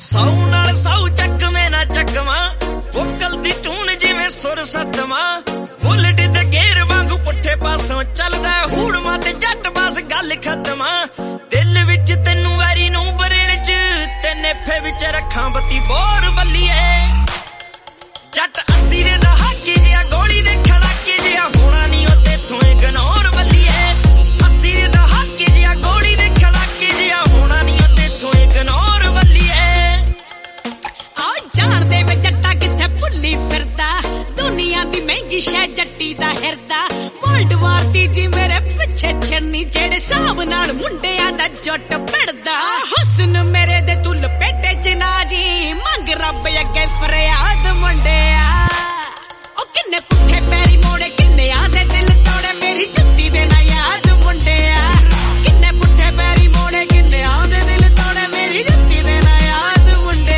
सौ नाल सौ चकवे ना चकवा वोकल दी टून जिवें सुर सतवा बुलेट ते गेर वांगू पुट्ठे पासों चलदा हूड़ माते जट बस गल खत्म दिल विच तैनू वैरी नू बरेण च ते नेफे विच रखां बत्ती बोर बल्लीए जट 80 दे दहाके जिहा गोली दे खड़ाके जिहा होना नी ओ तेथों इग्नोर बल्लीए 80 दे दहाके जिहा गोली दे खड़ाके जिहा होना नी ओ तेथों इग्नोर बल्लीए जान दे वे जट्टा किथे भुल्ली फिरदा दुनिया दी महंगी शै जट्टी दा हिरदा वर्ल्ड वार तीजी मेरे पिछे छन्नी जेड़े साहब नाल मुंडिया दा जट पड़दा हुस्न मेरे दे तू लपेटे जनाजी मंग रब अगे फरियाद मुंडिया ओ किन्ने पुठे पैरी मोड़े किन्ने आंदे दिल तोड़े मेरी जुत्ती दे ना याद मुंडिया किन्ने पुठे पैरी मोड़े किन्ने आंदे दिल तोड़े मेरी जुत्ती दे ना याद मुंडिया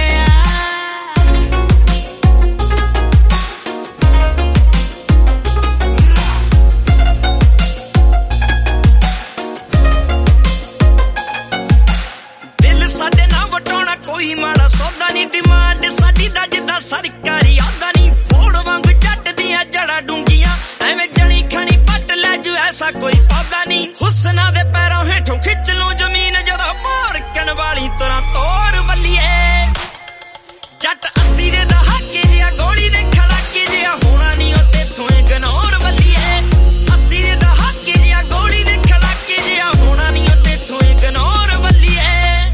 साडे ना वटाउणा कोई माड़ा सौदा नी डिमांड साडी दा जिद्दां सरकारी आदा नी बोड़ वांग जट दियां जड़ा डूंगियां एवें जणी खणी पट लै जू ऐसा कोई पौधा नी हुस्ना दे पैरों हेठों खिच लूं जमीन जदों मारकण वाली तुरां तोर बल्लीए जट 80 दे दहाके जिहा गोली दे खड़ाके जिहा होना नी ओ तेथों इग्नोर बल्लीए 80 दे दहाके जिहा गोली दे खड़ाके जिहा होना नी ओ तेथों इग्नोर बल्लीए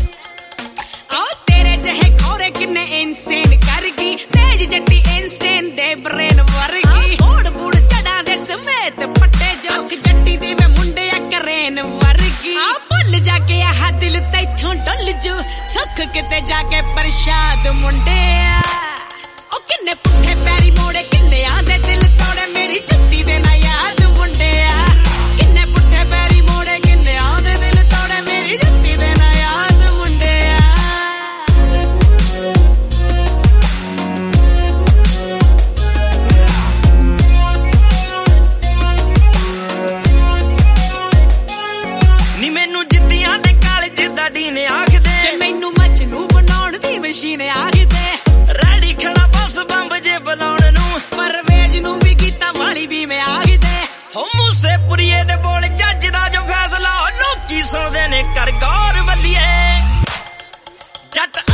किन्ने इंसेन कर गई तेज जट्टी इंस्टेन दे ब्रेन वर्गी ओड़ बूड़ चढ़ा दे समेत पट्टे जोख जट्टी दे वे मुंडे करेन वर्गी भुल जाके आह दिल तैथों डुल जू सुख किते जाके प्रसाद मुंडे ओ किन्ने पुठे पैरी मोड़े किन्ने आंदे दिल तोड़े मेरी जुत्ती दे ना याद मुंडे किन्ने पुठे पैरी मोड़े किन्ने आंदे दिल तोड़े मेरी जुत्ती दे ना याद मुंडे ने आखदे मैनू मजनू बनाउण दी मशीन आखदे रेडी खड़ा बस बंब जे बुलाउण नू परवेज नू भी गीता वाली भी मैं आखदे हो मूसे पुरीए दे बोल जज दा जो फैसला लोकी सुणदे ने कर गौर बल्लीए जट